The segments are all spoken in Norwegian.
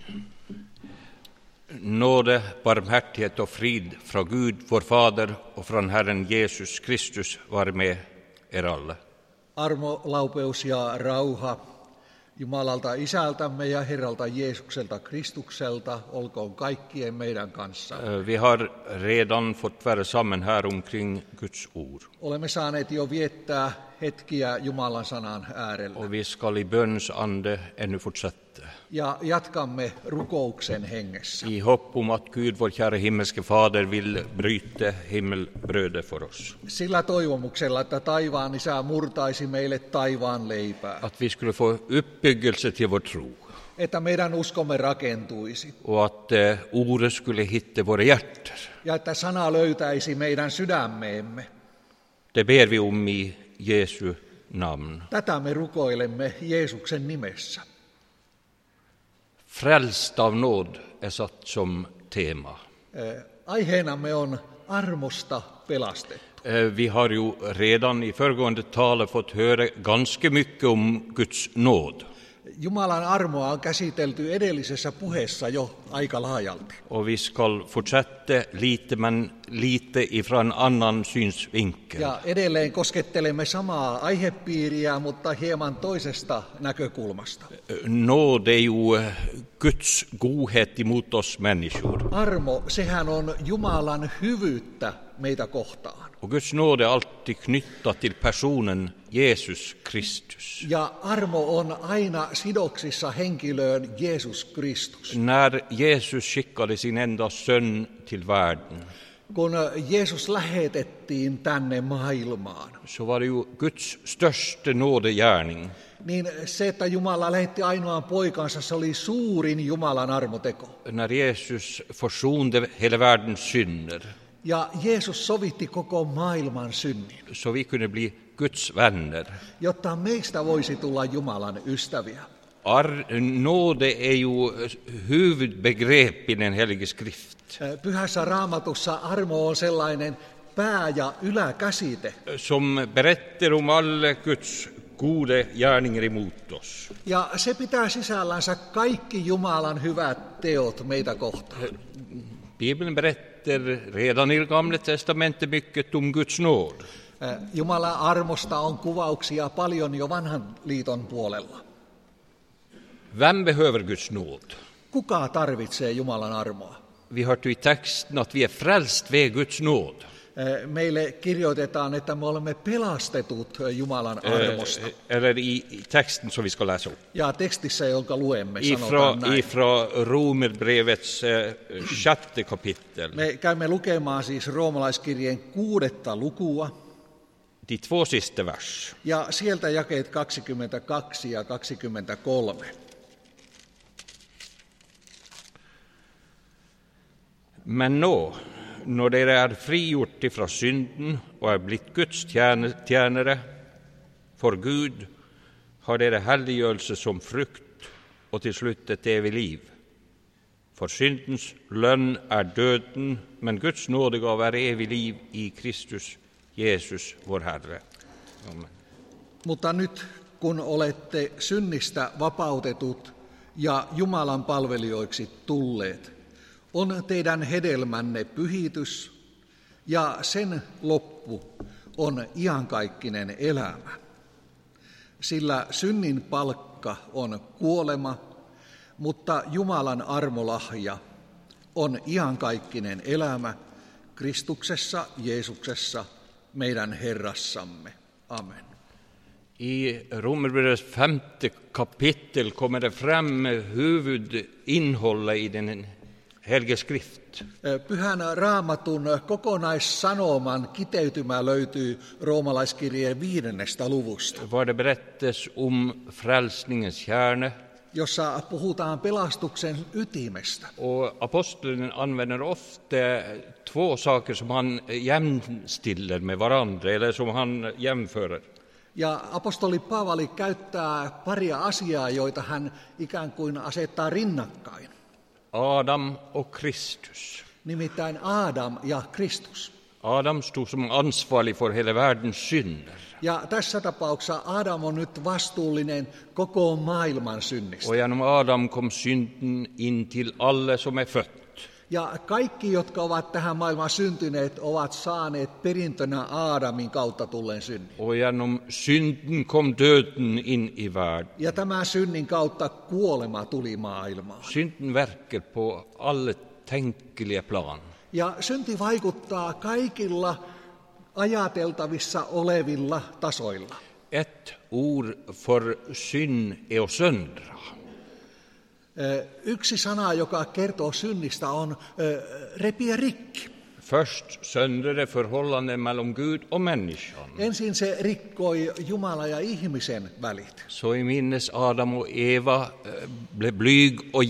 Nåde, barmhärtighet och frid från Gud, vår Fader, och från Herren Jesus Kristus var med er alla. Armo, laupeus ja rauha Jumalalta Isältämme ja Herralta Jeesukselta Kristukselta olkoon kaikkien meidän kanssa. Vi har redan fått vara samman här omkring Guds ord. Olemme saaneet jo viettää hetkiä Jumalan sanan äärellä. Och vi ska i bönens ande ännu fortsätta. Ja jatkamme rukouksen hengessä. I hopp om att Gud, vår kära himmelske Fader, vill bryta himmelbrödet för oss. Sillä toivomuksella, että taivaan Isä murtaisi meille taivaan leipää. Att vi skulle få uppbyggelse till vår tro. Että meidän uskomme rakentuisi. Och att ordet skulle hitta våra hjärtan. Ja että sana löytäisi meidän sydämeemme. Det ber vi om i Jesu namn. Tätä me rukoilemme Jeesuksen nimessä. Frälst av nåd är satt som tema. Aiheenamme on armosta pelastettu. Vi har ju redan i föregående tale fått höra ganska mycket om Guds nåd. Jumalan armoa on käsitelty edellisessä puheessa jo aika laajalti. Och vi ska fortsätta lite, men lite ifrån annan synsvinkel. Ja edelleen koskettelemme samaa aihepiiriä, mutta hieman toisesta näkökulmasta. Nåd är ju Guds godhet emot oss människor. Armo, sehän on Jumalan hyvyyttä meitä kohtaan. Och Guds nåd är alltid knyttat till personen Jesus Kristus. Ja armo on aina sidoksissa henkilöön Jeesus Kristus. När Jesus skickade sin enda son till världen, kun Jeesus lähetettiin tänne maailmaan, så var det ju Guds största nådegärning. Niin se, että Jumala lähetti ainoan poikansa, se oli suurin Jumalan armoteko. När Jesus försonade hela världens synder, ja Jeesus sovitti koko maailman synnin, så vi kunde bli Guds vänner. Jotta meistä voisi tulla Jumalan ystäviä. Nåde är ju huvudbegrepp i den helige skrift. Pyhässä Raamatussa armo on sellainen pää- ja yläkäsite, som berättar om alla Guds goda gärningar emot oss. Ja se pitää sisällänsä kaikki Jumalan hyvät teot meitä kohtaan. Bibeln berättar redan i Gamla testamentet mycket om Guds nåd. Jumalan armosta on kuvauksia paljon jo vanhan liiton puolella. Vem behöver Guds nåd? Kuka tarvitsee Jumalan armoa? Vi hörde i texten att vi är frälst ved Guds nåd. Meille kirjoitetaan, että me olemme pelastetut Jumalan armosta. Eller i texten som vi ska läsa upp. Ja tekstissä, jonka luemme, sanotaan näin. Ifrån Romerbrevets 6. kapitel. Me käymme lukemaan siis roomalaiskirjeen 6. lukua. De 2 sista vers. Ja sieltä jakeet 22 ja 23. Men nå, når dere er frigjort ifra synden og er blitt Guds tjenere for Gud, har dere helliggjørelse som frukt og til slutt et evig liv. For syndens lønn er døden, men Guds nådegave er evig liv i Kristus Jeesus, vår Herre. Amen. Mutta nyt, kun olette synnistä vapautetut ja Jumalan palvelijoiksi tulleet, on teidän hedelmänne pyhitys, ja sen loppu on iankaikkinen elämä. Sillä synnin palkka on kuolema, mutta Jumalan armolahja on iankaikkinen elämä Kristuksessa Jeesuksessa, meidän Herrassamme. Amen. I Romerbrevets 5. kapitel kommer det fram huvudinnehållet i den helige skrift. Pyhän Raamatun kokonaissanoman kiteytymä löytyy roomalaiskirjeen 5. luvusta. Var det berättas om frälsningens kärna. Jossa puhutaan pelastuksen ytimestä. Och aposteln använder ofta 2 saker som han jämställer med varandra, eller som han jämför. Ja apostoli Paavali käyttää paria asiaa, joita hän ikään kuin asettaa rinnakkain. Adam och Kristus. Nimittäin Adam ja Kristus. Adam stod som ansvarig för hela världens synder. Ja tässä tapauksessa Adam on nyt vastuullinen koko maailman synnistä. Och genom Adam kom synden in till alla som är fött. Ja kaikki, jotka ovat tähän maailmaan syntyneet, ovat saaneet perintönä Aadamin kautta tulleen synnin. Och genom synden kom döden in i världen. Ja tämän synnin kautta kuolema tuli maailmaan. Synden verkar på alla tänkeliga plan. Ja synti vaikuttaa kaikilla ajateltavissa olevilla tasoilla. Ett ord för synd är att söndra. Yksi sana, joka kertoo synnistä, on repiä rikki. Först söndrade förhållanden mellan Gud och människan. Ensin se rikkoi Jumala ja ihmisen välit. Så i minnes Adam och Eva blev blyg och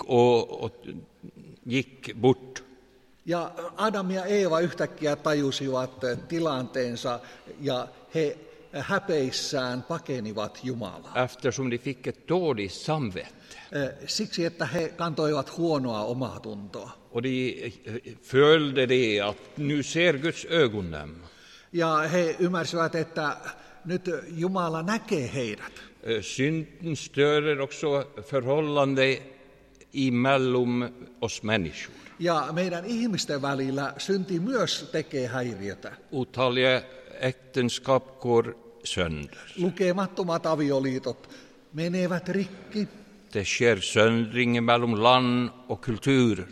gick bort. Ja Adam ja Eeva yhtäkkiä tajusivat tilanteensa ja he häpeissään pakenivat Jumalaa. Eftersom de fick ett dåligt samvete. Siksi, että he kantoivat huonoa omatuntoa. Och de följde det att nu ser Guds ögon dem. Ja he ymmärsivät, että nyt Jumala näkee heidät. Synden störer också förhållande emellan oss människor. Ja meidän ihmisten välillä synti myös tekee häiriötä. Otaliga äktenskap går sönder. Lukemattomat avioliitot menevät rikki. Det sker söndring mellan land och kulturer.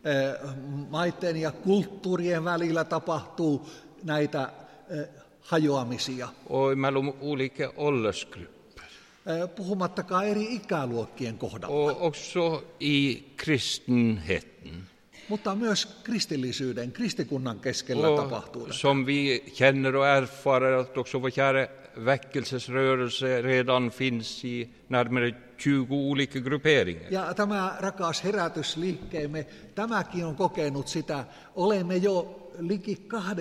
Maiden ja kulttuurien välillä tapahtuu näitä hajoamisia. Och mellan olika åldersgrupper. Puhumattakaan eri ikäluokkien kohdalla. Och också i kristenheten. Mutta myös kristillisyyden, kristikunnan keskellä tapahtuu. Som vi känner och erfarer att också vår kära väckelsesrörelse redan finns i närmare 20 olika grupperingar. Ja tämä rakas herätysliikkeemme, tämäkin on kokenut sitä. Olemme jo liki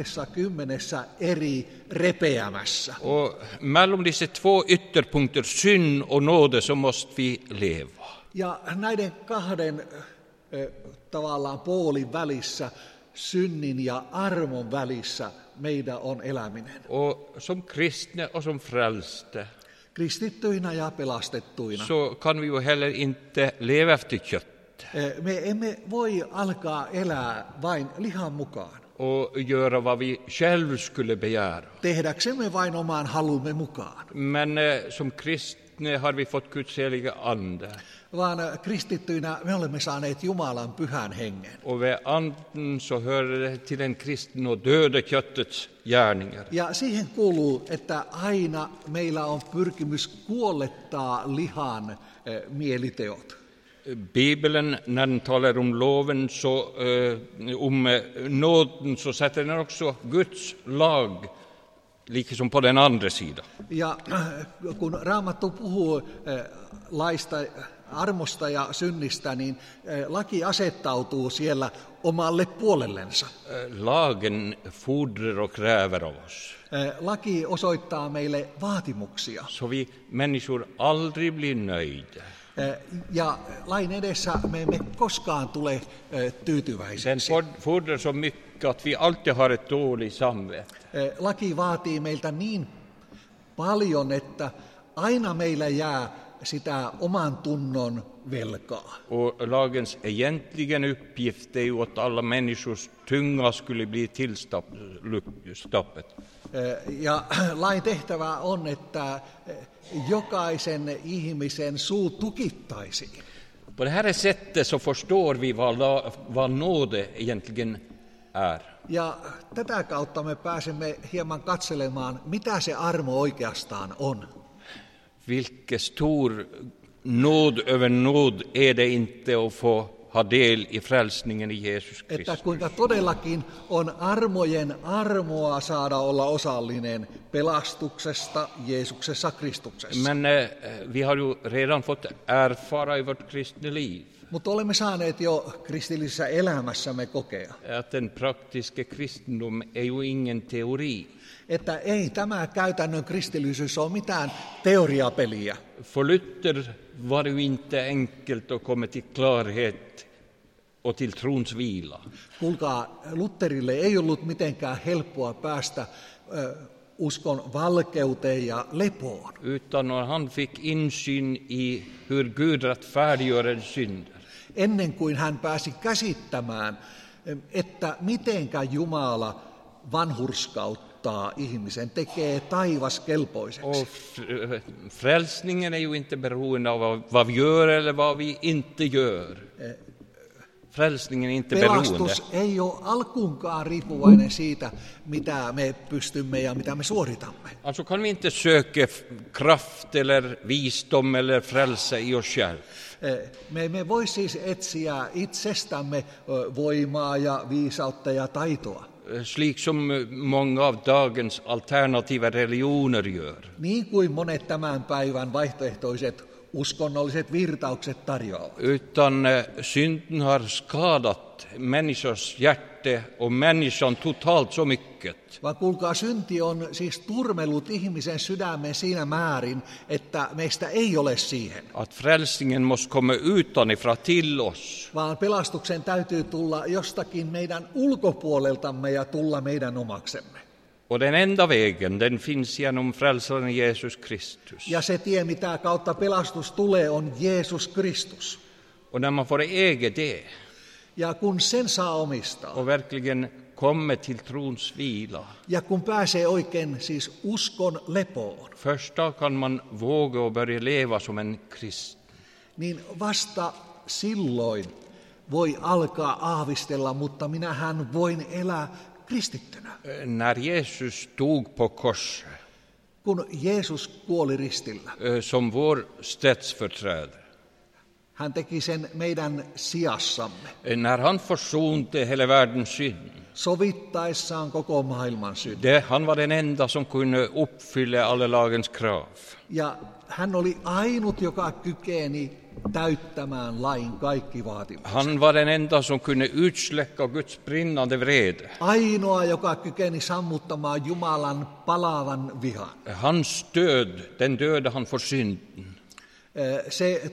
20 eri repeämässä. Och mellan dessa två ytterpunkter, synd och nåde, så måste vi leva. Ja näiden kahden tavallaan poolin välissä, synnin ja armon välissä, meidän on eläminen. Och som kristna och som frälsta Kristittyinä ja pelastettuina. så kan vi ju heller inte leva efter kött Me emme voi alkaa elää vain lihan mukaan. och göra vad vi själv skulle begära. Tehdäksemme vain omaan halumme mukaan. Men som kristna har vi fått Guds heliga ande. Vaan kristittyinä me olemme saaneet Jumalan pyhän hengen. Och ved anden så hör det till en kristen och döda köttets gärningar. Ja siihen kuuluu, että aina meillä on pyrkimys kuollettaa lihan mieliteot. Bibeln, när den talar om loven, så, om nåden, så sätter den också Guds lag, liksom på den andra sidan. Ja kun Raamattu puhuu laista, armosta ja synnistä, niin laki asettautuu siellä omalle puolellensa. Lagen fordrar och kräver av oss. Laki osoittaa meille vaatimuksia. Så vi människor aldrig blir nöjda. Ja lain edessä me emme koskaan tule tyytyväisiksi. Den fordrar så mycket att vi alltid har ett dåligt samvete. Laki vaatii meiltä niin paljon, että aina meillä jää sitä oman tunnon velkaa. Och lagens egentligen uppgift är ju att alla människors tunga skulle bli tillstoppet. Ja lain tehtävä on, että jokaisen ihmisen suu tukittaisiin. På det här sättet så förstår vi vad nåde egentligen är. Ja tätä kautta me pääsemme hieman katselemaan, mitä se armo oikeastaan on. Vilken stor nåd över nåd är det inte att få ha del i frälsningen i Jesus Että Kristus. kuinka todellakin on armojen armoa saada olla osallinen pelastuksesta Jeesuksessa Kristuksessa. Men vi har ju redan fått erfara i vårt kristna liv Mutta olemme saaneet jo kristillisessä elämässämme kokea, att den praktiska kristendom är ju ingen teori. että ei tämä käytännön kristillisyys ole mitään teoriapeliä. För Luther var det ju inte enkelt att komma till klarhet och till trons vila. Kuulkaa, Lutherille ei ollut mitenkään helppoa päästä uskon valkeuteen ja lepoon. Utan han fick insyn i hur Gud rättfärdiggör synder. Ennen kuin hän pääsi käsittämään, että mitenkä Jumala vanhurskauttaa ihmisen, tekee taivaskelpoiseksi. Och frälsningen är ju inte beroende av vad vi gör eller vad vi inte gör. Frälsningen är inte beroende. Pelastus ei ole alkuunkaan riippuvainen siitä, mitä me pystymme ja mitä me suoritamme. Alltså kan vi inte söka kraft eller visdom eller frälsa i oss själva. Me emme voi siis etsiä itsestämme voimaa ja viisautta ja taitoa. Slik som många av dagens alternativa religioner gör. Niin kuin monet tämän päivän vaihtoehtoiset uskonnolliset virtaukset tarjoavat. Utan synden har skadat människors hjärta och människan totalt så mycket. Vaan kuulkaa, synti on siis turmellut ihmisen sydämen siinä määrin, että meistä ei ole siihen. Att frälsningen måste komma utanifrån till oss. Vaan pelastuksen täytyy tulla jostakin meidän ulkopuoleltamme ja tulla meidän omaksemme. Och den enda vägen, den finns genom frälsaren Jesus Kristus. Ja se tie, mitä kautta pelastus tulee, on Jeesus Kristus. Och när man får äga det Ja kun sen saa omistaa, och verkligen kommer till trons vila, ja kun pääsee oikein siis uskon lepoon, först då kan man våga och börja leva som en kristen. niin vasta silloin voi alkaa aavistella, mutta minähän voin elää kristittynä. När Jesus dog på korset Kun Jeesus kuoli ristillä, som vår ställföreträdare, hän teki sen meidän sijassamme, när han försonade hela världens synd. sovittaessaan koko maailman synd. Han var den enda som kunde uppfylla alla lagens krav. Ja hän oli ainut, joka kykeni täyttämään lain kaikki vaatimukset. Han var den enda som kunde utsläcka Guds brinnande vrede. Ainoa, joka kykeni sammuttamaan Jumalan palavan vihan. Hans död, den döde han för synden. Se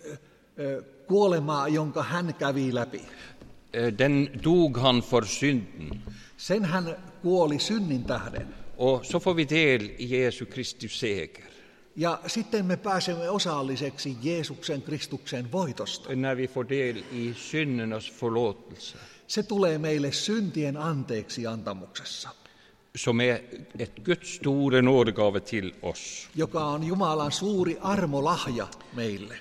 kuolema, jonka hän kävi läpi, Den dog han för synden. sen hän kuoli synnin tähden. Och så får vi del i Jesu Kristus seger. Ja sitten me pääsemme osalliseksi Jeesuksen Kristuksen voitosta. När vi får del i syndernas förlåtelse. Se tulee meille syntien anteeksi antamuksessa, Som är ett Guds stora nådegave till oss. joka on Jumalan suuri armolahja meille.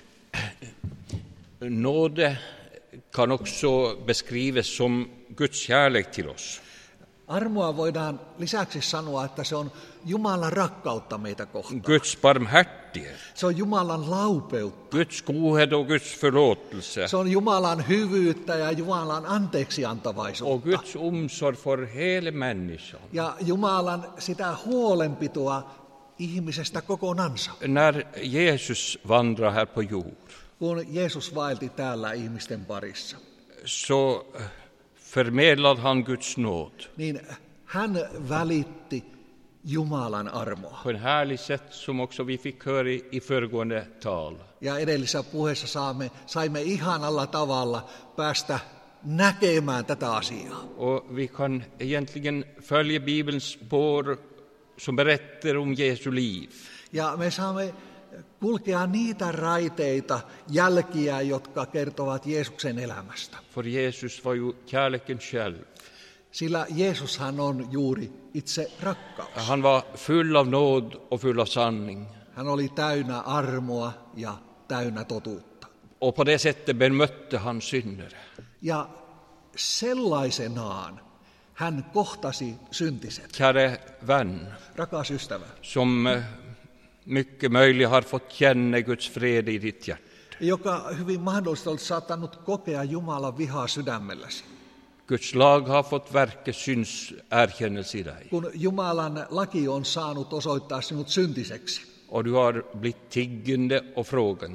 Nåde kan också beskrivas som Guds kärlek till oss. Armoa voidaan lisäksi sanoa, että se on Jumalan rakkautta meitä kohtaan. Guds barmhärtighet, Se on Jumalan laupeutta. Guds godhet och Guds förlåtelse Se on Jumalan hyvyyttä ja Jumalan och anteeksiantavaisuutta. Guds omsorg för hela människan. Ja Jumalan sitä huolenpitoa ihmisestä kokonansa. När Jesus vandrar här på jord Kun Jeesus vaelti täällä ihmisten parissa, så förmedlade han Guds nåd niin hän välitti Jumalan armoa. på en härlig sätt som också vi fick höra i föregående tal. Ja edellisessä puheessa saimme ihanalla tavalla päästä näkemään tätä asiaa. Och vi kan egentligen följa Bibelns spår som berättar om Jesu liv. Ja me saamme kulkea niitä raiteita, jälkiä, jotka kertovat Jeesuksen elämästä. För Jesus var ju kärleken själv. Sillä Jeesushan on juuri itse rakkaus. Han var full av nåd och full av sanning. Hän oli täynnä armoa ja täynnä totuutta. Och på det sättet bemötte han syndare. Ja sellaisenaan hän kohtasi syntiset. Kära vän, Rakas ystävä, som mycket möjligt har fått känna Guds fred i ditt hjärta. joka hyvin mahdollisesti olet saattanut kokea Jumalan vihaa sydämelläsi. Guds lag har fått verka syns erkännelse i dig. Kun Jumalan laki on saanut osoittaa sinut syntiseksi, Och du har blivit tiggande och frågande.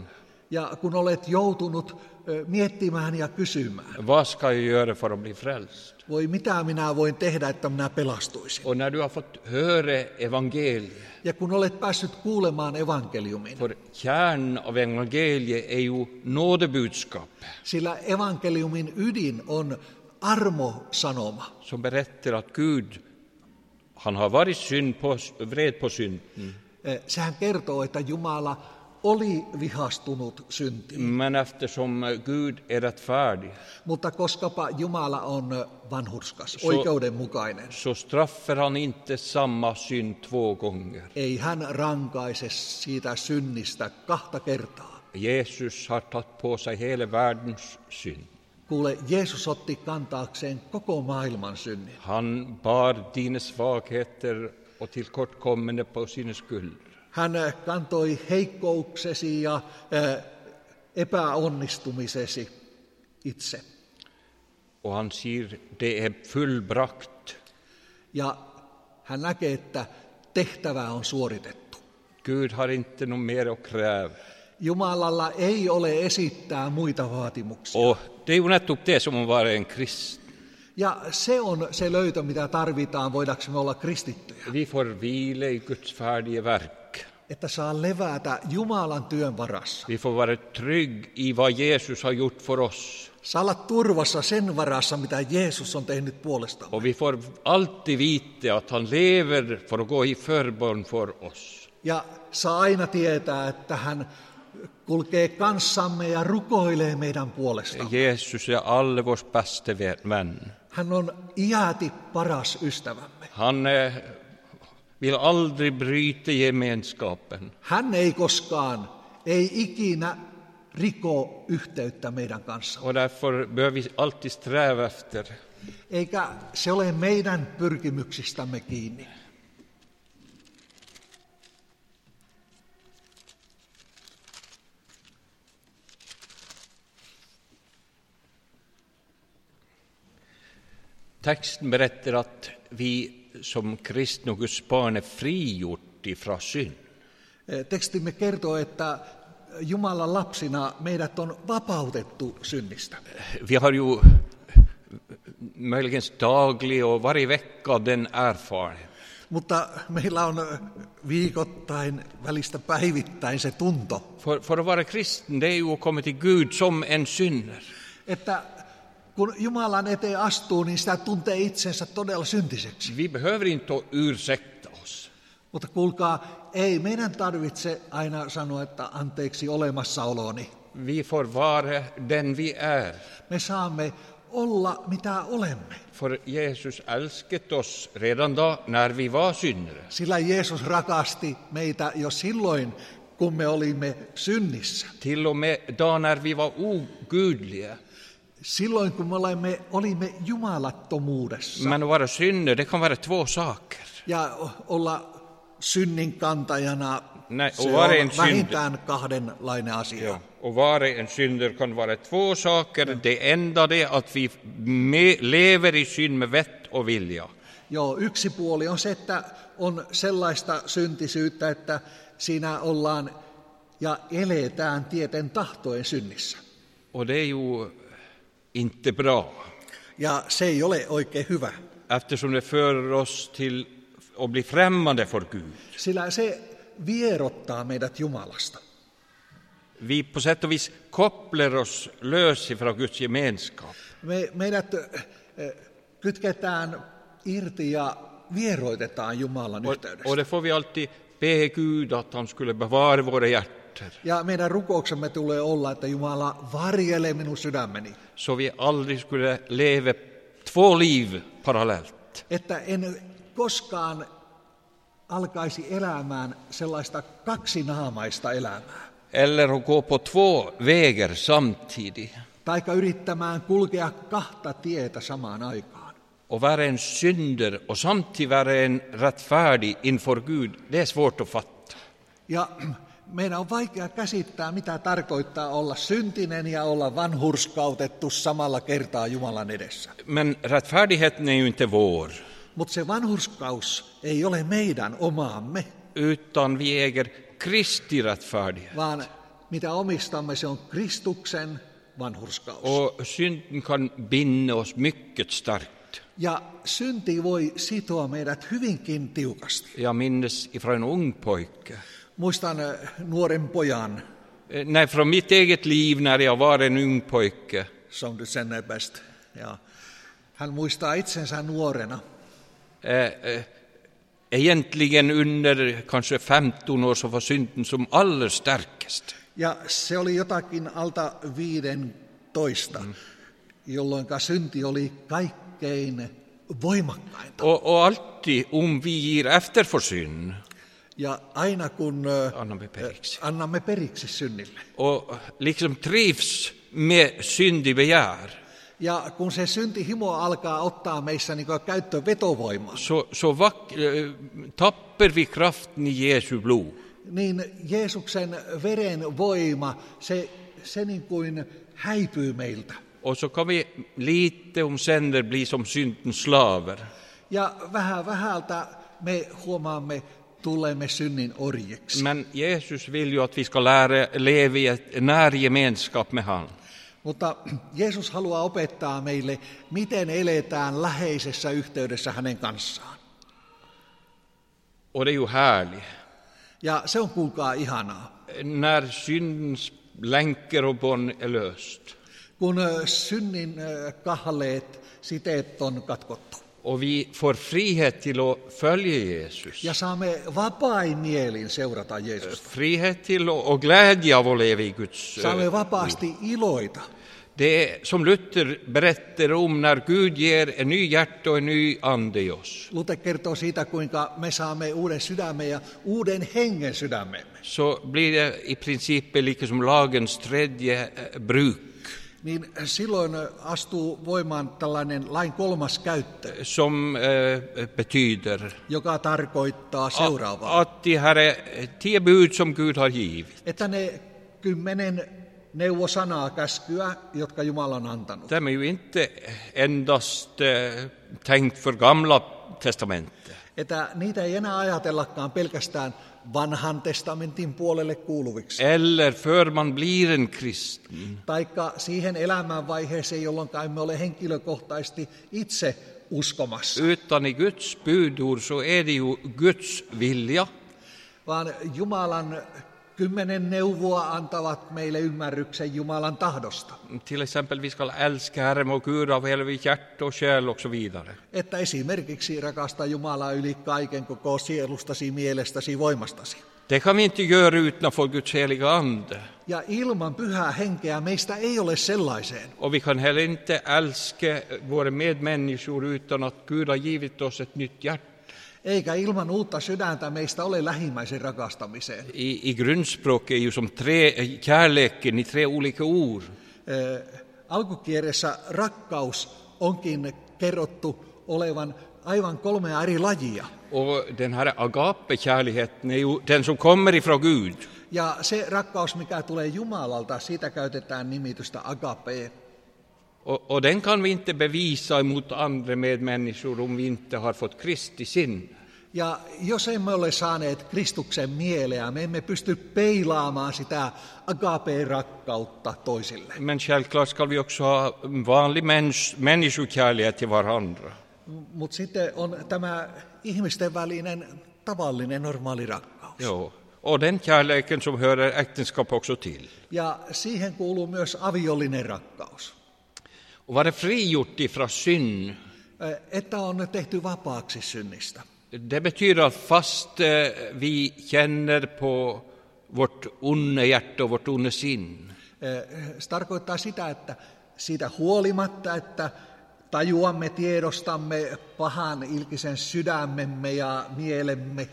Ja kun olet joutunut miettimään ja kysymään, vad ska jag göra för att bli frälst? voi mitä minä voin tehdä, että minä pelastuisin. Och när du har fått höra evangeliet, Ja kun olet päässyt kuulemaan evankeliumin, för kärnan av evangeliet är ju nådebudskap sillä evankeliumin ydin on armosanoma, som berättar att Gud, han har varit vred på synden. Sehän kertoo, että Jumala oli vihastunut syntiin. Men eftersom Gud är rättfärdig Mutta koskapa Jumala on vanhurskas, oikeudenmukainen, så straffar han inte samma synd 2 gånger. ei hän rankaise siitä synnistä 2 kertaa. Jesus har tagit på sig hela världens synd. Kuule, Jeesus otti kantaakseen koko maailman synnin. Han bar dina svagheter och tillkortkommande på sina skuldror. Hän kantoi heikkouksesi ja epäonnistumisesi itse. Och han säger, det är fullbrakt. Ja hän näkee, että tehtävä on suoritettu. Gud har inte något mer att kräva. Jumalalla ei ole esittää muita vaatimuksia. Och det är ju nettopp det som att vara en kristen. Ja se on se löytö, mitä tarvitaan, voidaanko me olla kristittyjä. Vi får vila i Guds färdiga verk. Että saa levätä Jumalan työn varassa. Vi får vara trygg i vad Jesus har gjort för oss. Saa olla turvassa sen varassa, mitä Jeesus on tehnyt puolestamme. Och vi får alltid veta att han lever för att gå i förbön för oss. Ja saa aina tietää, että hän kulkee kanssamme ja rukoilee meidän puolestamme. Jesus är alla vårs bästa vän. Hän on iäti paras ystävämme. Han vill aldrig bryta gemenskapen. Hän ei koskaan, ei ikinä riko yhteyttä meidän kanssa. Och därför bör vi alltid sträva efter Eikä se ole meidän pyrkimyksistämme kiinni. Texten berättar att vi som kristna och Guds barn är frigjort ifrån synd. Tekstimme kertoo, että Jumalan lapsina meidät on vapautettu synnistä. Vi har ju möjligen daglig och varje vecka den erfarenhet. Mutta meillä on viikoittain, välistä päivittäin se tunto, För att vara kristen, det är ju att komma till Gud som en synder. että kun Jumalan eteen astuu, niin sitä tuntee itsensä todella syntiseksi. Vi behöver inte ursäkta oss. Mutta kuulkaa, ei meidän tarvitse aina sanoa, että anteeksi olemassaoloni. Vi får vara den vi är. Me saamme olla mitä olemme. För Jesus älskat oss redan då när vi var syndare. Sillä Jeesus rakasti meitä jo silloin, kun me olimme synnissä. Till och med då när vi var ogudliga. Silloin, kun me olimme jumalattomuudessa. Men att vara syndare, det kan vara 2 saker. Ja olla synnin kantajana, Nej, se och vara on en vähintään kahdenlainen asia. Ja, och vara en synder kan vara 2 saker. Det enda det att vi lever i synd med vett och vilja. Joo, yksi puoli on se, että on sellaista syntisyyttä, että siinä ollaan ja eletään tieten tahtoen synnissä. Och det är ju inte bra. Ja se ei ole oikein hyvä. Eftersom det för oss till att bli främmande för Gud. Sillä se vierottaa meidät Jumalasta. Vi på sätt och vis kopplar oss lös ifrån Guds gemenskap. Meidät kytketään irti ja vieroitetaan Jumalan yhteydessä. Och det får vi alltid be Gud att han skulle bevara våra hjärtan. Ja meidän rukouksemme tulee olla, että Jumala varjele minun sydämeni. Så vi aldrig skulle leva 2 liv parallellt. Että en koskaan alkaisi elämään sellaista kaksinaamaista elämää. Eller att gå på 2 vägar samtidigt. Taikka yrittämään kulkea 2 tietä samaan aikaan. Och vara en synder och samtidigt vara en rättfärdig inför Gud, det är svårt att fatta. Ja meidän on vaikea käsittää, mitä tarkoittaa olla syntinen ja olla vanhurskautettu samalla kertaa Jumalan edessä. Men rättfärdigheten är ju inte vår. Mutta se vanhurskaus ei ole meidän omaamme, Utan vi äger Kristi rättfärdighet. vaan mitä omistamme, se on Kristuksen vanhurskaus. Och synden kan binda oss mycket starkt. Ja synti voi sitoa meidät hyvinkin tiukasti. Jag minns ifrån en ung pojke. Muistan nuoren pojan, Nej, från mitt eget liv när jag var en ung pojke. som du känner bäst. Ja. Hän muistaa itsensä nuorena. Egentligen under kanske 15 år så var synden som allra starkast. Ja se oli jotakin alta 15, jolloin synti oli kaikkein voimakkainta. Och alltid om vi ger efter för synd, Ja aina kun annamme periksi synnille. och liksom trivs med syndig begär, Ja kun se syntihimo alkaa ottaa meissä niin käyttöön vetovoimaa, så tapper vi kraften i Jesu blod. niin Jeesuksen veren voima, se niin kuin häipyy meiltä. Och så kan vi lite om sänder bli som syndens slaver. Ja vähän vähältä me huomaamme, tulemme synnin orjiksi. Men Jesus vill ju att vi ska leva i ett nära gemenskap med han. Mutta Jeesus haluaa opettaa meille, miten eletään läheisessä yhteydessä hänen kanssaan. Och det är ju härligt. Ja se on kuulkaa ihanaa. När syndens länkar och bond är löst. Kun synnin kahleet, siteet on katkottu. Och vi får frihet till att följa Jesus. Ja saamme vapain mielin seurata Jeesusta. Frihet till och glädje av att leva i Guds. Saamme vapaasti iloita. Det är som Luther berättar om när Gud ger en ny hjärta och en ny ande i oss. Luther kertoo siitä, kuinka me saamme uuden sydämen ja uuden hengen sydämemme. Så blir det i princip liksom lagens tredje bruk. Niin silloin astuu voimaan tällainen lain kolmas käyttö, Som betyder joka tarkoittaa seuraavaa. att de här 10 bud som Gud har givit, Että ne 10 neuvosanaa, käskyä, jotka Jumala on antanut. de är ju inte endast tänkt för gamla testamentet. Että niitä ei enää ajatellakaan pelkästään vanhan testamentin puolelle kuuluviksi. Eller för man blir en kristen. Taikka siihen elämänvaiheeseen, jolloin emme ole henkilökohtaisesti itse uskomassa. Utan i Guds budord så är det ju Guds vilja. Vaan Jumalan 10 neuvoa antavat meille ymmärryksen Jumalan tahdosta. Till exempel vi ska älska Herren och Gud av hela vårt hjärta och själ och så vidare. Että esimerkiksi rakasta Jumalaa yli kaiken koko sielustasi, mielestäsi, voimastasi. Det kan vi inte göra utan att få Guds heliga ande. Ja ilman pyhää henkeä meistä ei ole sellaiseen. Och vi kan heller inte älska våra medmänniskor utan att Gud har givit oss ett nytt hjärta. Eikä ilman uutta sydäntä meistä ole lähimmäisen rakastamiseen. I grundspråk är ju som kärleken i 3 olika ord. Alkukielessä rakkaus onkin kerrottu olevan aivan 3 eri lajia. Och den här agape-kärligheten är ju den som kommer ifrån Gud. Ja se rakkaus, mikä tulee Jumalalta, siitä käytetään nimitystä agape. Och den kan vi inte bevisa mot andra medmänniskor om vi inte har fått Kristi sinne. Ja jos emme ole saaneet Kristuksen mieleä, me emme pysty peilaamaan sitä agape-rakkautta toisille. Men självklart ska vi också ha vanlig människokärlek till varandra. Mutta sitten on tämä ihmisten välinen tavallinen normaali rakkaus. Jo. Och den kärleken som hör äktenskap också till. Ja siihen kuuluu myös aviollinen rakkaus. Och vara frigjort ifrån synd. Että on tehty vapaaksi synnistä. Det betyder att fast vi känner på vårt onda hjärta och vårt onda sinn. Se tarkoittaa sitä, että siitä huolimatta, että tajuamme, tiedostamme pahan ilkisen sydämemme ja mielemme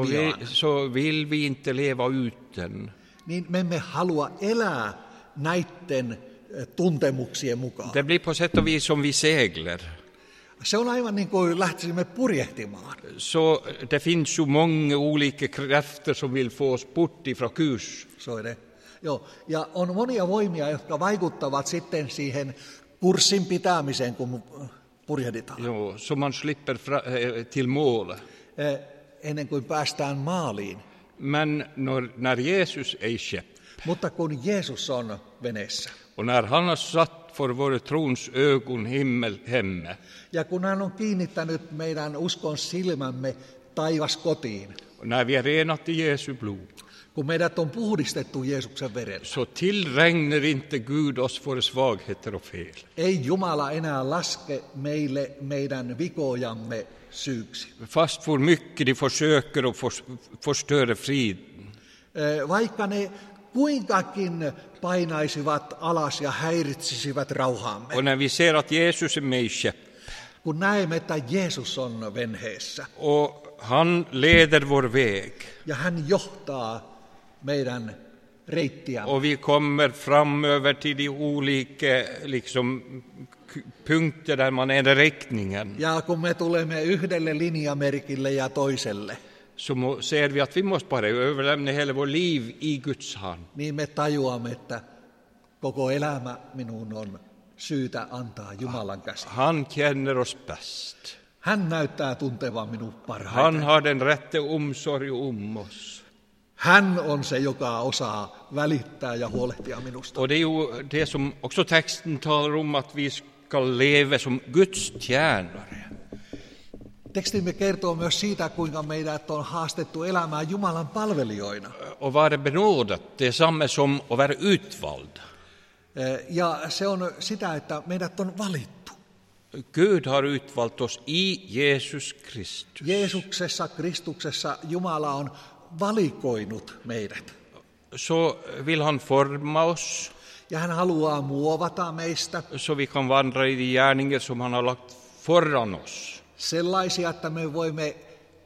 Så vill vi inte leva utan. Niin me emme halua elää näiden tuntemuksien mukaan. Det blir på sätt och vis som vi seglar. Se on aivan niin kuin lähtisimme purjehtimaan. Så det finns ju många olika krafter som vill få oss bort ifrån kurs. So det. Joo. Ja on monia voimia, jotka vaikuttavat sitten siihen kurssin pitämiseen, kun purjehditaan. Jo, så man slipper till mål. Ennen kuin päästään maaliin. Men när Jesus är i skepp, Mutta kun Jeesus on veneessä, Och när han har satt för vår trons ögon hemme, ja kun hän on kiinnittänyt meidän uskon silmämme taivaskotiin, och när vi är renat i Jesu blod, kun meidät on puhdistettu Jeesuksen verellä, så tillregnar inte Gud oss våra svagheter och fel. ei Jumala enää laske meille meidän vikojamme syyksi. Fast för mycket de försöker att förstöra friden. Vaikka ne kuinkakin painaisivat alas ja häiritsisivät rauhaamme. Och när vi ser att Jesus är med i skepp, Kun näemme, että Jeesus on venheessä och han leder vår väg, ja hän johtaa meidän reittiämme. och vi kommer framöver till de olika punkter där man är riktningen, Ja kun me tulemme yhdelle linjamerkille ja toiselle, så ser vi att vi måste bara överlämna hela vår liv i Guds hand. niin me tajuamme, että koko elämä minun on syytä antaa Jumalan käsiin. Han känner oss bäst. Hän näyttää tuntevan minut Han parhaiten. har den rätta omsorg om oss. Hän on se, joka osaa välittää ja huolehtia minusta. Och det är ju det som också texten talar om, att vi ska leva som Guds tjänare. Tekstimme kertoo myös siitä, kuinka meidät on haastettu elämään Jumalan palvelijoina. Och vara benådat, det är samma som att vara utvald. Ja se on sitä, että meidät on valittu. Gud har utvalt oss i Jesus Kristus. Jeesuksessa, Kristuksessa Jumala on valikoinut meidät. Så vill han forma oss, Ja hän haluaa muovata meistä så vi kan vandra i de gärningar som han har lagt föran oss. sellaisia, että me voimme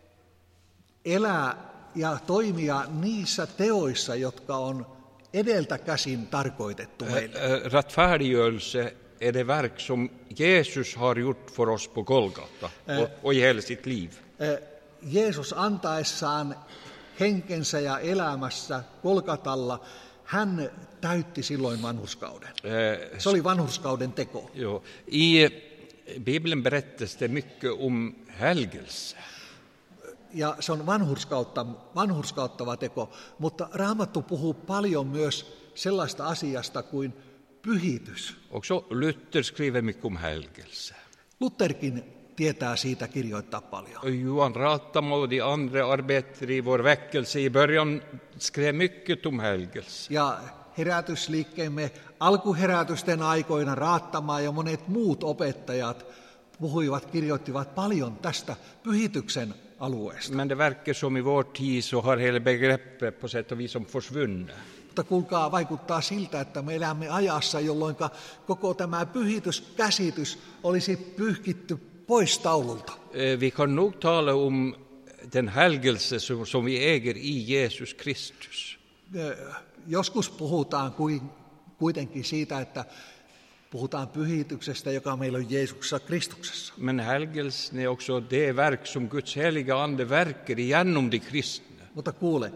elää ja toimia niissä teoissa, jotka on edeltä käsin tarkoitettu meille. Rättfärdiggörelse är det verk som Jesus har gjort för oss på Golgata och i hela sitt liv. Jeesus antaessaan henkensä ja elämässä Golgatalla, hän täytti silloin vanhurskauden. Se oli vanhurskauden teko. Jo, i Bibeln berättas det mycket om helgelse. Ja se on vanhurskauttava teko, mutta Raamattu puhuu paljon myös sellaista asiasta kuin pyhitys. Också Luther skriver mycket om helgelse. Lutherkin tietää siitä kirjoittaa paljon. Och Johan Ratamo och de andra arbetare i vår väckelse i början skrev mycket om helgelse. Ja herätysliikkeemme alkuherätysten aikoina Raattama ja monet muut opettajat kirjoittivat paljon tästä pyhityksen alueesta. Men det verkar som i vår tid så har hela begreppet på sätt och vis som försvunnit. Mutta kuulkaa, vaikuttaa siltä, että me elämme ajassa, jolloin koko tämä pyhityskäsitys olisi pyyhkitty pois taululta. Vi kan nog tala om den helgelse som vi äger i Jesus Kristus. Joskus puhutaan kuitenkin siitä, että puhutaan pyhityksestä, joka meillä on Jeesuksessa Kristuksessa. Men helgelsen är också det verk som Guds heliga ande verkar igenom de kristna. Mutta kuule,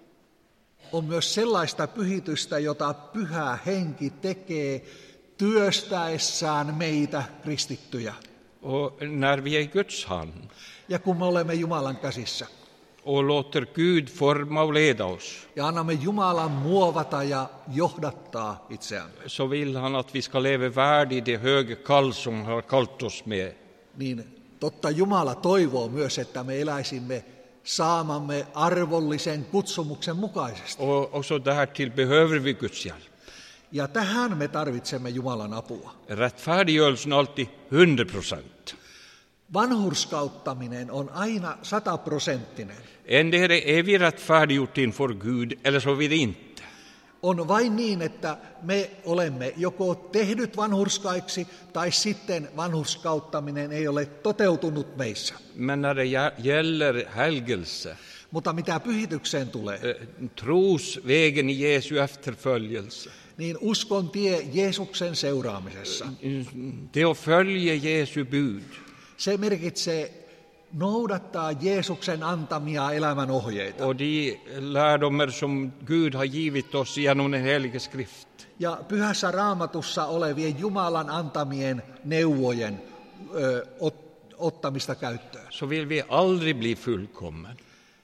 on myös sellaista pyhitystä, jota Pyhä Henki tekee työstäessään meitä kristittyjä. Och när vi är i Guds hand Ja kun me olemme Jumalan käsissä och låter Gud forma och leda oss, ja annamme Jumalan muovata ja johdattaa itseämme, så vill han att vi ska leva värdigt det höga kall som han har kallat oss med. niin totta Jumala toivoo myös, että me eläisimme saamamme arvollisen kutsumuksen mukaisesti. Och också därtill behöver vi Guds hjälp. Ja tähän me tarvitsemme Jumalan apua. Rättfärdiggörelsen är alltid 100%. Vanhurskauttaminen on aina 100%. Endera är vi rättfärdiggjort inför Gud eller så är vi det inte. On vain niin, että me olemme joko tehdyt vanhurskaiksi tai sitten vanhurskauttaminen ei ole toteutunut meissä. Men när det gäller helgelse, Mutta mitä pyhitykseen tulee, trosvägen i Jesu efterföljelse, niin uskon tie Jeesuksen seuraamisessa. det att följa Jesu bud, Se merkitsee noudattaa Jeesuksen antamia elämän ohjeita. och de lärdomar som Gud har givit oss genom den heliga skrift. Ja pyhässä Raamatussa olevien Jumalan antamien neuvojen ottamista käyttöön. Så vill vi aldrig bli fullkommen.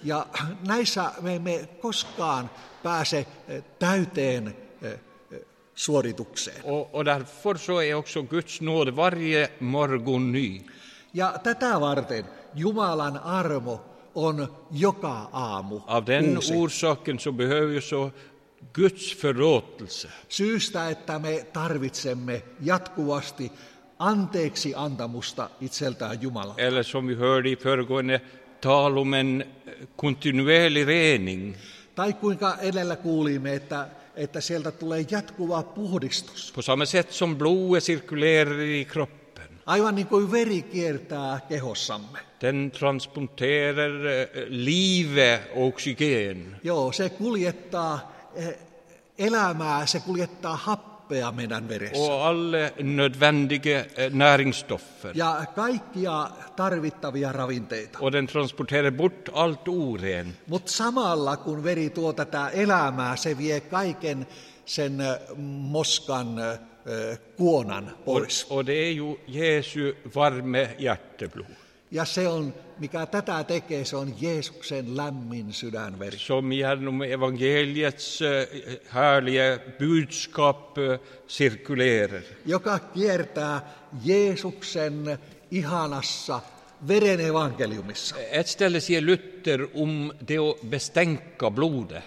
Ja näissä me emme koskaan pääse täyteen suoritukseen. Och därför så är också Guds nåd varje morgon ny. Ja tätä varten Jumalan armo on joka aamu Av den uusi. orsaken så behöver vi så Guds förlåtelse. Syystä, että me tarvitsemme jatkuvasti anteeksi antamusta itseltään Jumalalta. Eller som vi hörde i föregående tal om en kontinuerlig rening. Tai kuinka edellä kuulimme, että sieltä tulee jatkuva puhdistus. På samma sätt som blodet cirkulerar i kroppen. Aivan niin kuin veri kiertää kehossamme. Den transporterar livet och oxygen. Joo, se kuljettaa elämää, se kuljettaa happea meidän veressä. Och alla nödvändiga näringsstoffer. Ja kaikkia tarvittavia ravinteita. Och den transporterar bort allt oren. Mutta samalla kun veri tuo tätä elämää, se vie kaiken sen moskan kuonan pois. Och det är ju Jesu varme hjärteblod. Ja se on, mikä tätä tekee, se on Jeesuksen lämmin sydänveri. Som genom evangeliets härliga budskap cirkulerar. Joka kiertää Jeesuksen ihanassa veren evankeliumissa. Ett ställe säger Luther om det att bestänka blodet.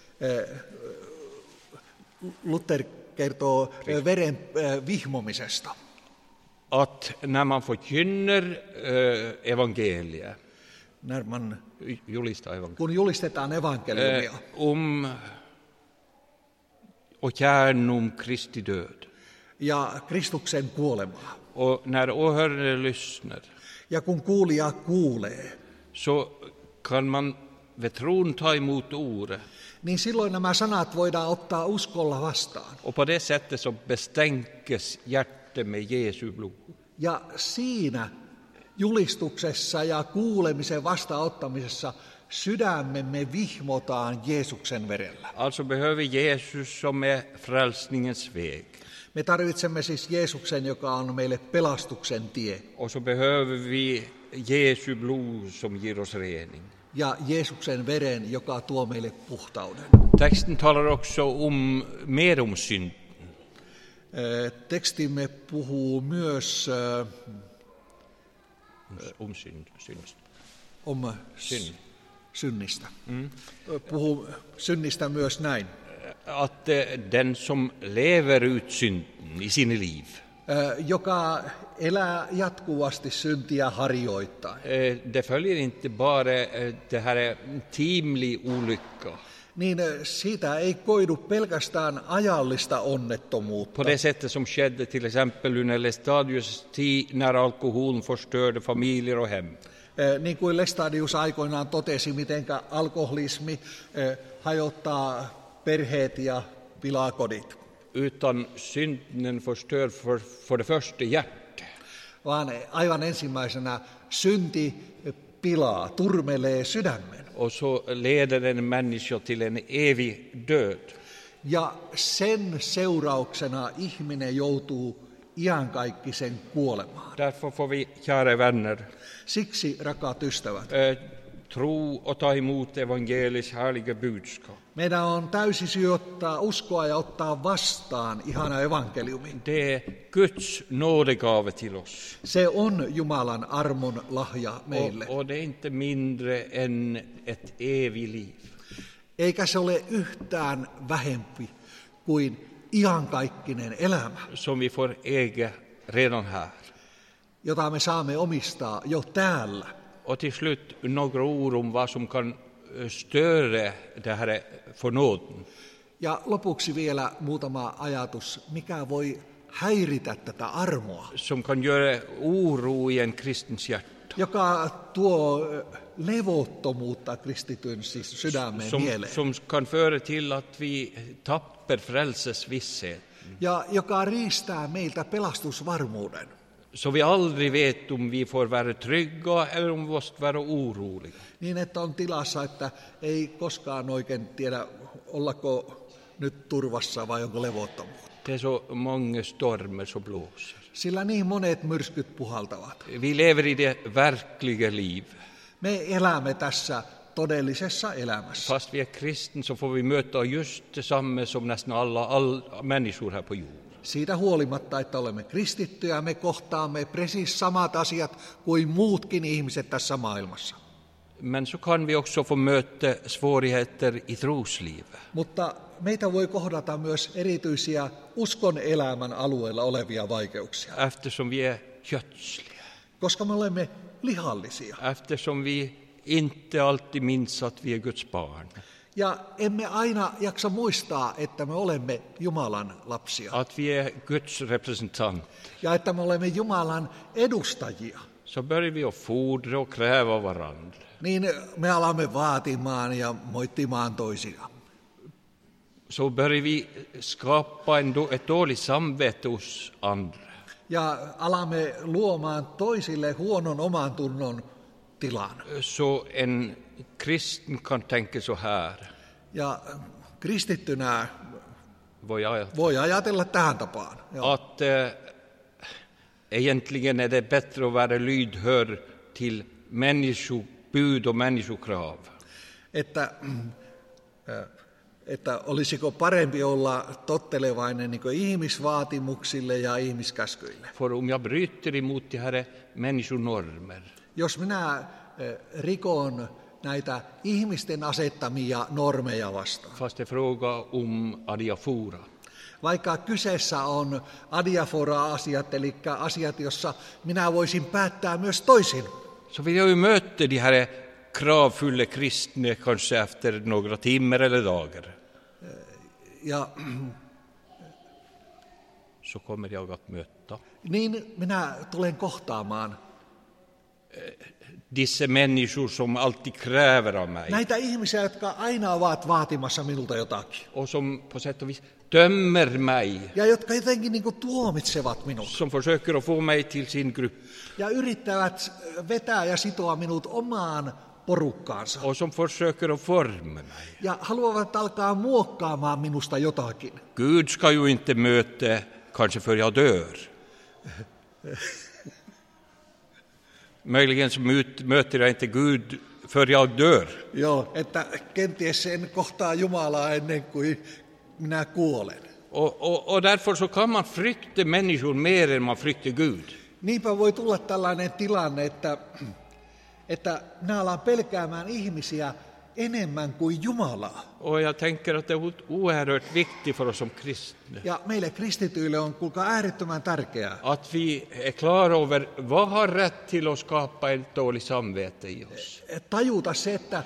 Luther kertoo veren vihmomisesta. Att när man förkynner evangeliet, När man, kun julistetaan evankeliumia och kärn om Kristi död. ja Kristuksen kuolemaa. Och när åhörare lyssnar Ja kun kuulija kuulee, så kan man vid tron ta emot ordet. niin silloin nämä sanat voidaan ottaa uskolla vastaan. Och på det sättet så bestänkes hjärtat med Jesu blod. Ja siinä julistuksessa ja kuulemisen vastaanottamisessa sydämemme vihmotaan Jeesuksen verellä. Alltså behöver Jesus som är frälsningens väg. Me tarvitsemme siis Jeesuksen, joka on meille pelastuksen tie. Och så behöver vi Jesu blod som ger oss rening. Ja Jeesuksen veren, joka tuo meille puhtauden. Texten talar också mer om synd. Tekstimme puhuu myös synnistä. Puhuu synnistä myös näin. Att den som lever ut synden i sin liv. Joka elää jatkuvasti syntiä harjoittain. Det följer inte bara det här timlig olycka. Niin siitä ei koidu pelkästään ajallista onnettomuutta. På det sättet som skedde till exempel under Lestadius tid när alkoholen förstörde familjer och hem. Niin kuin Lestadius aikoinaan totesi, miten alkoholismi hajottaa perheet ja pilaa kodit. Utan synden förstör för det första hjärtat. Vaan aivan ensimmäisenä synti pilaa, turmelee sydämen. Och så leder en människa till en evig död. Ja sen seurauksena ihminen joutuu iankaikkisen kuolemaan. Därför får vi, kära vänner, Siksi, rakaat ystävät, tro och ta emot evangeliets härliga budskap. meidän on täysi syy ottaa uskoa ja ottaa vastaan ihana evankeliumi. Det är Guds nådegave till oss. Se on Jumalan armon lahja meille. Och det är inte mindre än ett evigt liv. Eikä se ole yhtään vähempi kuin iankaikkinen elämä, Som vi får äga redan här. jota me saamme omistaa jo täällä. Och till slut några ord om vad som kan störa det här förnåden. Ja lopuksi vielä muutama ajatus, mikä voi häiritä tätä armoa, Som kan göra oro i en kristens hjärta. joka tuo levottomuutta kristityn siis sydämeen mieleen. Som kan föra till att vi tappar frälsesvisshet. Ja joka riistää meiltä pelastusvarmuuden. Så vi aldrig vet om vi får vara trygga eller om vi måste vara oroliga. Niin, että on tilassa, että ei koskaan oikein tiedä, ollako nyt turvassa vai onko levottomuutta. Det är så många stormar som blåser. Sillä niin monet myrskyt puhaltavat. Vi lever i det verkliga liv. Me elämme tässä todellisessa elämässä. Fast vi är kristen så får vi möta just detsamma som nästan alla människor här på jorden. Siitä huolimatta, että olemme kristittyjä, me kohtaamme precis samat asiat kuin muutkin ihmiset tässä maailmassa. Men så kan vi också få möta svårigheter i troslivet. Mutta meitä voi kohdata myös erityisiä uskon elämän alueella olevia vaikeuksia. Eftersom vi är kötsliga. Koska me olemme lihallisia. Eftersom vi inte alltid minns att vi är Guds barn. Ja emme aina jaksa muistaa, että me olemme Jumalan lapsia. Att vi är Guds representant. Ja että me olemme Jumalan edustajia. Så börjar vi att fordra och kräva varandra. Niin me alamme vaatimaan ja moittimaan toisia. Så börjar vi skapa ett dåligt samvete hos andra. Ja alamme luomaan toisille huonon oman tunnon tilan. Så en kristen kan tänka så här. Ja kristittynä Voi voi ajatella tähän tapaan. att egentligen är det bättre att vara lydhörd till människobud och människokrav. Että olisiko parempi olla tottelevainen niin kuin ihmisvaatimuksille ja ihmiskäskyille. För om jag bryter emot de här människonormer. Jos minä rikon näitä ihmisten asettamia normeja vastaan. Fast det fråga om adiafora. Vaikka kyseessä on adiafora-asiat, eli asiat, jossa minä voisin päättää myös toisin. Så vill jag ju möta de här kravfulla kristna kanske efter några timmar eller dagar. Ja så kommer jag att möta. Niin minä tulen kohtaamaan dessa människor som alltid kräver av mig. Näitä ihmisiä, jotka aina ovat vaatimassa minulta jotakin. Och som på sätt och vis dömer mig. Ja jotka jotenkin niin kuin tuomitsevat minut. Som försöker att få mig till sin grupp. Ja yrittävät vetää ja sitoa minut omaan porukkaansa. Och som försöker att forma mig. Ja haluavat alkaa muokkaamaan minusta jotakin. Gud ska ju inte möta kanske för jag dör. Möjligen så möter jag inte Gud för jag dör. Joo, että kenties en kohtaa Jumalaa ennen kuin minä kuolen. Och därför så kan man frykta människor mer än man fryktar Gud. Niinpä voi tulla tällainen tilanne, että minä alan pelkäämään ihmisiä enemmän kuin Jumalaa. Och jag tänker att det är oerhört viktigt för oss som kristna. Ja meille kristityille on kuulkaa äärettömän tärkeää. Att vi är klara över vad har rätt till att skapa ett dåligt samvete i oss. Tajuta se, että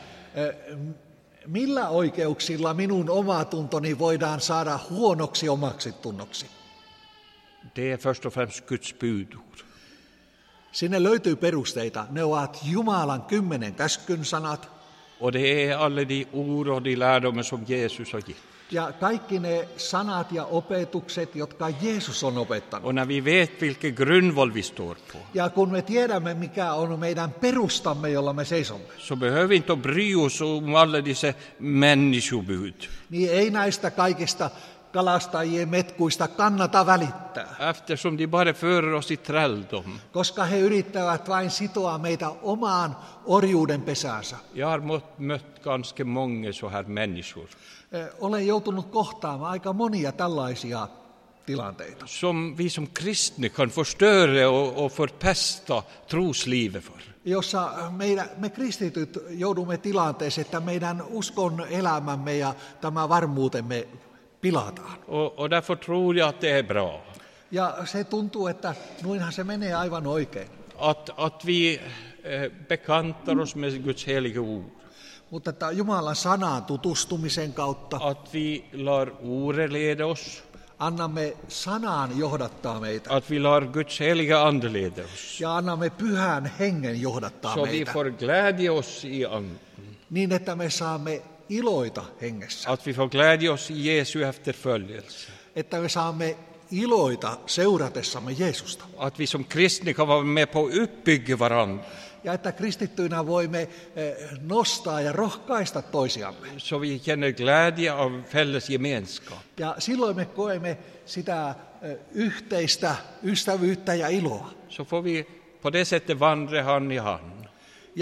millä oikeuksilla minun omatuntoni voidaan saada huonoksi omaksi tunnoksi. Det är först och främst Guds budord. Sinne löytyy perusteita. Ne ovat Jumalan 10 käskyn sanat. Och det är alla de ord och de lärdomar som Jesus har gett. Ja kaikki ne sanat ja opetukset, jotka Jeesus on opettanut. Och när vi vet vilken grundval vi står på. Ja kun me tiedämme, mikä on meidän perustamme, jolla me seisomme. Så behöver vi inte bry oss om alla dessa människobud. Niin ei näistä kaikista kalastajien metkuista kannata välittää. Eftersom de bara för oss i trälldom. Koska he yrittävät vain sitoa meitä omaan orjuuden pesäänsä. Jag har mött ganska många så här människor. Olen joutunut kohtaamaan aika monia tällaisia tilanteita. Som vi som kristna kan förstöra och förpesta troslivet för. Jossa me kristityt joudumme tilanteeseen, että meidän uskon elämämme ja tämä varmuutemme pilataan. Och därför tror jag att det är bra. Ja se tuntuu, että noinhan se menee aivan oikein. Att vi bekantar oss med Guds heliga ord. Mutta että Jumalan sanaan tutustumisen kautta. Att vi lar ordet leda oss. Annamme sanaan johdattaa meitä. Att vi lar Guds heliga ande leda oss. Ja annamme pyhän hengen johdattaa så meitä. Så vi får glädje oss i anden. Niin, että me saamme iloita hengessä. Att vi får glädje oss i Jesu efterföljelse. Että me saamme iloita seuratessamme Jeesusta. Att vi som kristna kan vara med på att uppbygga varandra. Ja että kristittyinä voimme nostaa ja rohkaista toisiamme. Så vi känner glädje av fälles gemenskap. Ja silloin me koemme sitä yhteistä ystävyyttä ja iloa. Så får vi på det sättet vandra hand i hand. Ja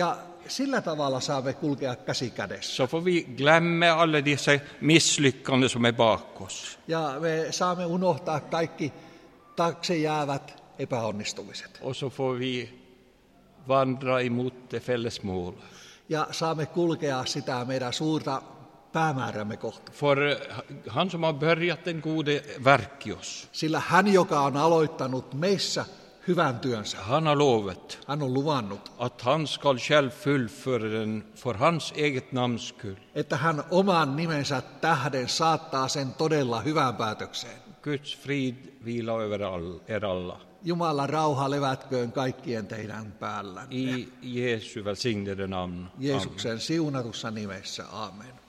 sillä tavalla saamme kulkea käsi kädessä. Så får vi glömma alla dessa misslyckanden som är bak oss. Ja me saamme unohtaa kaikki taakse jäävät epäonnistumiset. Och så får vi vandra emot det fälles mål. Ja saamme kulkea sitä meidän suurta päämäärämme kohti. För han som har börjat den gode verk i oss, Sillä hän, joka on aloittanut meissä hyvän työnsä, han har lovat hän on luvannut, att han ska själv fullföra den för hans eget namns skull. että hän oman nimensä tähden saattaa sen todella hyvään päätökseen. Guds frid vila över er alla. Jumalan rauha levätköön kaikkien teidän päällänne. I Jesu välsignade namn. Amen. Jeesuksen siunatussa nimessä. Amen.